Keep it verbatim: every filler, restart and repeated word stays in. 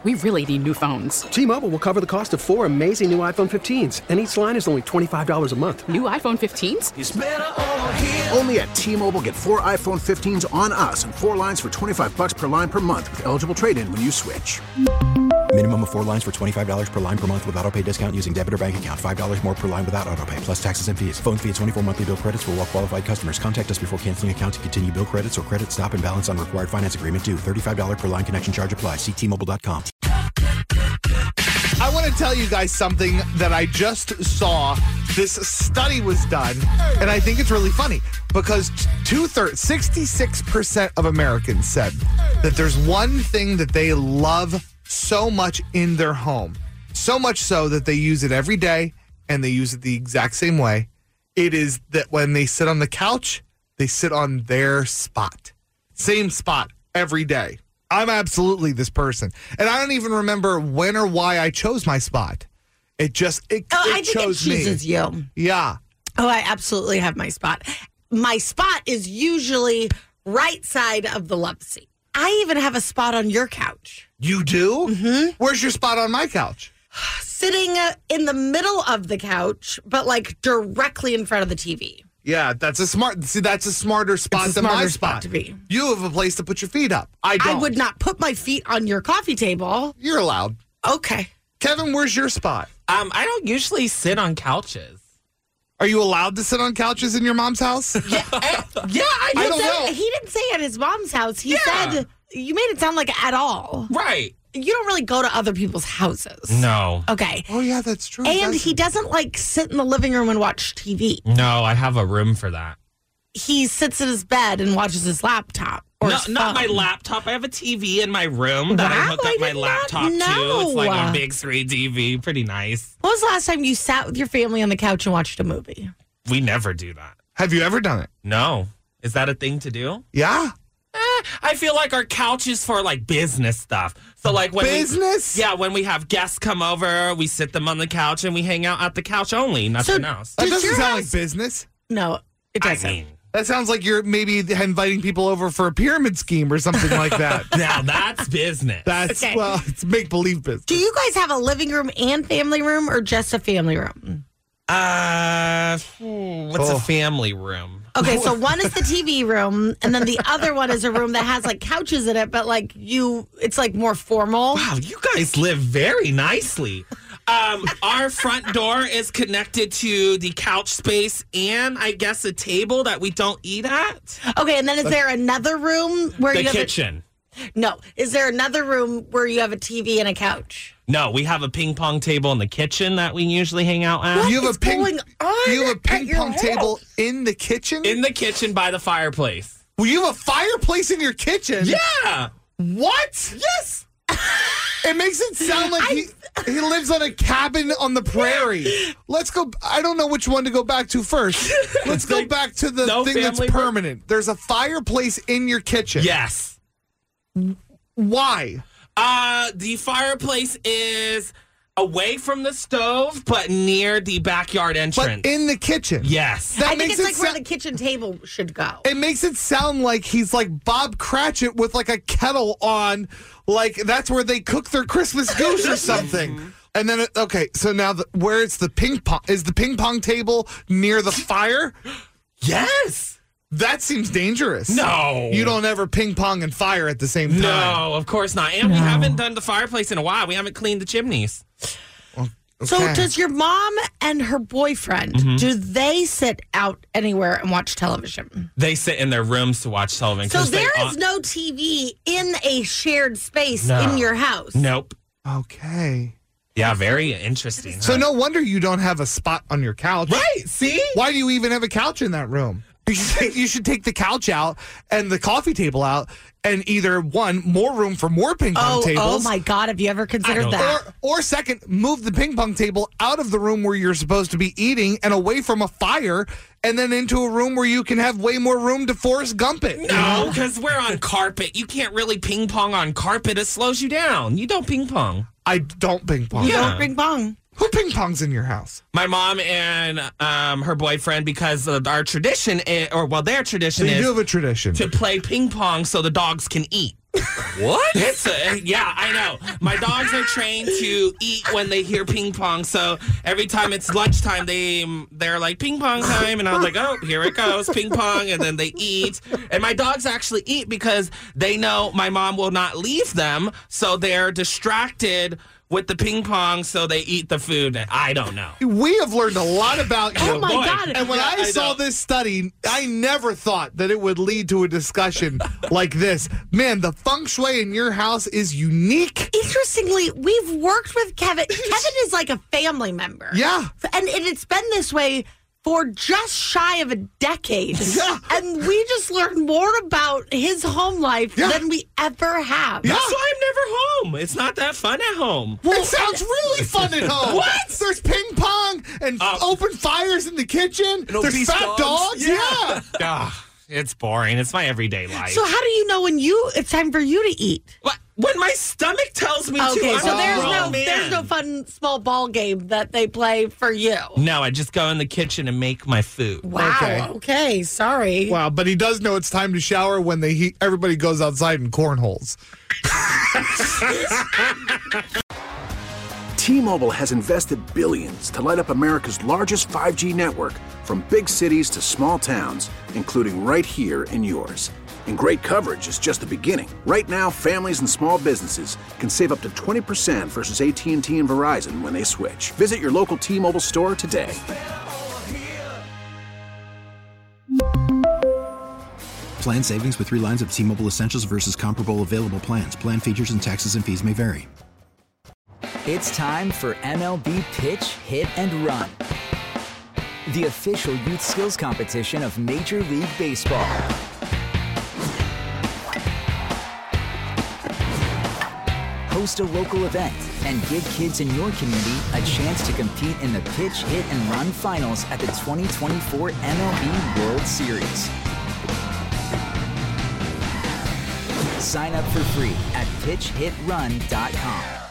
We really need new phones. T-Mobile will cover the cost of four amazing new iPhone fifteens, and each line is only twenty-five dollars a month. New iPhone fifteens? It's better over here. Only at T-Mobile, get four iPhone fifteens on us and four lines for twenty-five dollars per line per month with eligible trade-in when you switch. Minimum of four lines for twenty-five dollars per line per month with autopay discount using debit or bank account. five dollars more per line without autopay, plus taxes and fees. Phone fee at twenty-four monthly bill credits for well-qualified customers. Contact us before canceling account to continue bill credits or credit stop and balance on required finance agreement due. thirty-five dollars per line connection charge applies. See T Mobile dot com. I want to tell you guys something that I just saw. This study was done, and I think it's really funny because two-thirds, sixty-six percent of Americans said that there's one thing that they love so much in their home, so much so that they use it every day and they use it the exact same way. It is that when they sit on the couch, they sit on their spot. Same spot every day. I'm absolutely this person. And I don't even remember when or why I chose my spot. It just, it, oh, it I think chose it chooses me. you. Yeah. Oh, I absolutely have my spot. My spot is usually right side of the love seat. I even have a spot on your couch. You do? Mm-hmm. Where's your spot on my couch? Sitting uh, in the middle of the couch, but like directly in front of the T V. Yeah, that's a smart. See, that's a smarter spot It's a than smarter my spot spot. to be. You have a place to put your feet up. I don't. I would not put my feet on your coffee table. You're allowed. Okay. Kevin, where's your spot? Um, I don't usually sit on couches. Are you allowed to sit on couches in your mom's house? Yeah, eh, yeah. I, I don't said, know. He didn't say at his mom's house. He Yeah. said, you made it sound like at all. Right. You don't really go to other people's houses. No. Okay. Oh, yeah, that's true. And That's- he doesn't like sit in the living room and watch T V. No, I have a room for that. He sits in his bed and watches his laptop. Or No, his not my phone. laptop. I have a T V in my room that I Wow, hook I up my did not laptop to. know. It's like a big screen T V. Pretty nice. When was the last time you sat with your family on the couch and watched a movie? We never do that. Have you ever done it? No. Is that a thing to do? Yeah. Eh, I feel like our couch is for like business stuff. So like when Business? We, yeah, when we have guests come over, we sit them on the couch and we hang out at the couch only, nothing So- else. That Does doesn't your sound house- like business. No, it I doesn't. mean, That sounds like you're maybe inviting people over for a pyramid scheme or something like that. now that's business. That's, Okay. well, it's make-believe business. Do you guys have a living room and family room or just a family room? Uh, hmm, what's Oh. a family room? Okay, so one is the T V room, and then the other one is a room that has like couches in it, but like you, it's like more formal. Wow, you guys live very nicely. Um, our front door is connected to the couch space and I guess a table that we don't eat at. Okay, and then is there another room where The you have kitchen. A, no, is there another room where you have a T V and a couch? No, we have a ping pong table in the kitchen that we usually hang out at. What You have is a ping, going on you have a at ping your pong house? table in the kitchen? In the kitchen by the fireplace. well, you have a fireplace in your kitchen? Yeah. What? Yes. It makes it sound like he, he lives on a cabin on the prairie. Let's go. I don't know which one to go back to first. Let's go Like, back to the no thing that's family room? permanent. There's a fireplace in your kitchen. Yes. Why? Uh, the fireplace is away from the stove, but near the backyard But entrance. in the kitchen. yes. That I think makes it's it like where sou- the kitchen table should go. It makes it sound like he's like Bob Cratchit with like a kettle on, like that's where they cook their Christmas goose or something. And then, it, okay, so now the, where it's the ping pong, is the ping pong table near the fire? Yes. That seems dangerous. No. You don't ever ping pong and fire at the same time. No, of course not. And we haven't done the fireplace in a while. We haven't cleaned the chimneys. So Okay. does your mom and her boyfriend, Mm-hmm. do they sit out anywhere and watch television? They sit in their rooms to watch television. So 'cause they there on- is no T V in a shared space No. in your house. Nope. Okay. Yeah, very interesting. So huh? no wonder you don't have a spot on your couch. Right, see? Why do you even have a couch in that room? You should, take, you should take the couch out and the coffee table out and either, one, more room for more ping pong Oh, oh tables. my God. Have you ever considered don't- that? Or, or second, move the ping pong table out of the room where you're supposed to be eating and away from a fire and then into a room where you can have way more room to Forrest Gump it. No, because we're on carpet. You can't really ping pong on carpet. It slows you down. You don't ping pong. I don't ping pong. You Yeah. don't ping pong. Who ping pongs in your house? My mom and um, her boyfriend, because of our tradition, is, or well, their So tradition you is do have a tradition. to play ping pong so the dogs can eat. What? It's a, yeah, I know. My dogs are trained to eat when they hear ping pong. So every time it's lunchtime, they they're like ping pong time, and I was like, oh, here it goes, ping pong, and then they eat. And my dogs actually eat because they know my mom will not leave them, so they're distracted with the ping pong, so they eat the food. I don't know. We have learned a lot about you. Oh, my boy. God. And when Yeah, I, I saw know. this study, I never thought that it would lead to a discussion like this. Man, the feng shui in your house is unique. Interestingly, we've worked with Kevin. Kevin is like a family member. Yeah. And, and it's been this way for just shy of a decade. Yeah. And we just learned more about his home life Yeah. than we ever have. Yeah. That's why I'm never home. It's not that fun at home. It sounds really fun at home. What? There's ping pong and Um, open fires in the kitchen. There's obese fat dogs. dogs. Yeah. Ah, it's boring. It's my everyday life. So how do you know when you it's time for you to eat? What? When my stomach tells me to, Okay, I'm so a there's grown no man. there's no fun small ball game that they play for you. No, I just go in the kitchen and make my food. Wow. Okay. Okay, sorry. Wow, but he does know it's time to shower when they he, everybody goes outside in cornholes. T-Mobile has invested billions to light up America's largest five G network, from big cities to small towns, including right here in yours. And great coverage is just the beginning. Right now, families and small businesses can save up to twenty percent versus A T and T and Verizon when they switch. Visit your local T-Mobile store today. Plan savings with three lines of T-Mobile Essentials versus comparable available plans. Plan features and taxes and fees may vary. It's time for M L B Pitch, Hit, and Run, the official youth skills competition of Major League Baseball. Host a local event and give kids in your community a chance to compete in the Pitch, Hit, and Run finals at the twenty twenty-four M L B World Series. Sign up for free at pitch hit run dot com.